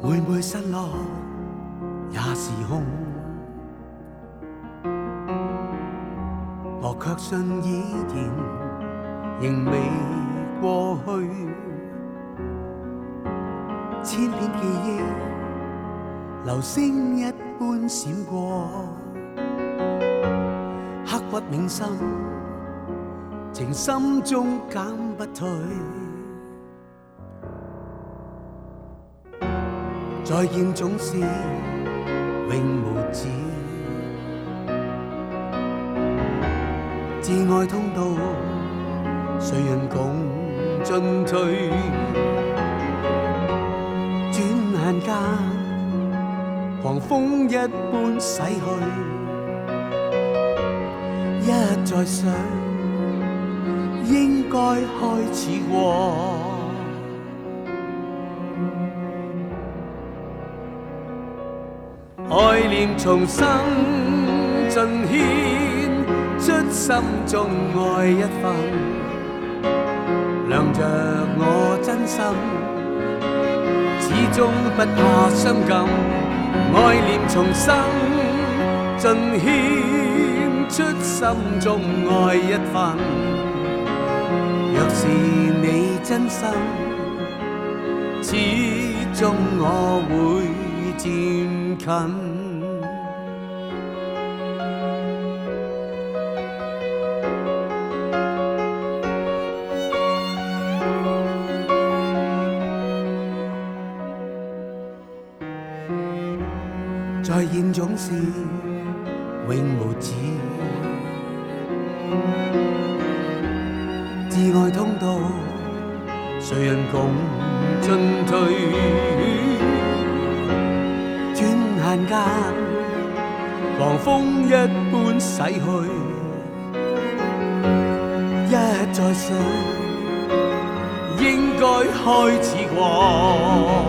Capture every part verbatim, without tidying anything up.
每每失落也是空，我却信以前仍未过去，千片记忆流星一般闪过，刻骨铭心，情心中减不退。再见总是永无止，至爱通道，谁人共进退？转眼间，狂风一般逝去，一再想，应该开始过。爱念重生，尽献出心中爱一份，亮着我真心，始终不怕伤感。爱念重生，尽献出心中爱一份，若是你真心，始终我会渐近。再见总是永无止，至爱通道，谁人共进退？转眼间，狂风一般逝去，一再想，应该开始过。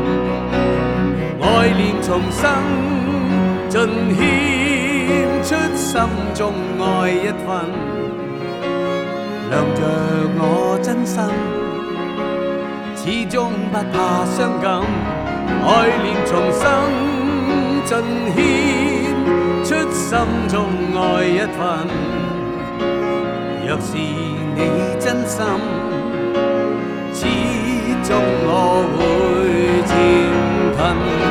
爱念重生，尽献出心中爱一份，亮着我真心，始终不怕伤感。爱念重生，尽献出心中爱一份，若是你真心，始终我会渐近。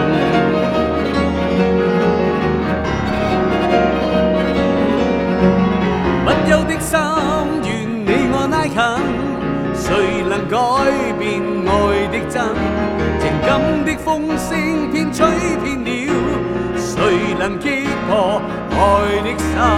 密友的心，愿你我拉近，谁能改变爱的真？情感的风声遍吹遍了，谁能击破爱的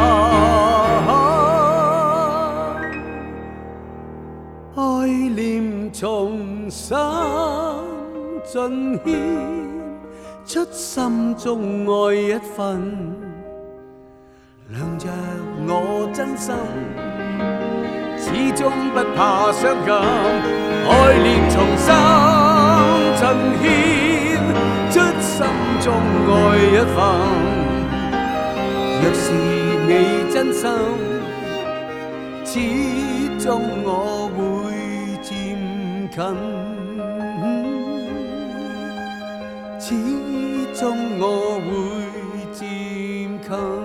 心？爱念重生，尽献出心中爱一份，亮着我真心，始终不怕伤感。爱念重生，尽献出心中爱一份，若是你真心，始终我会渐近，始终我会渐近。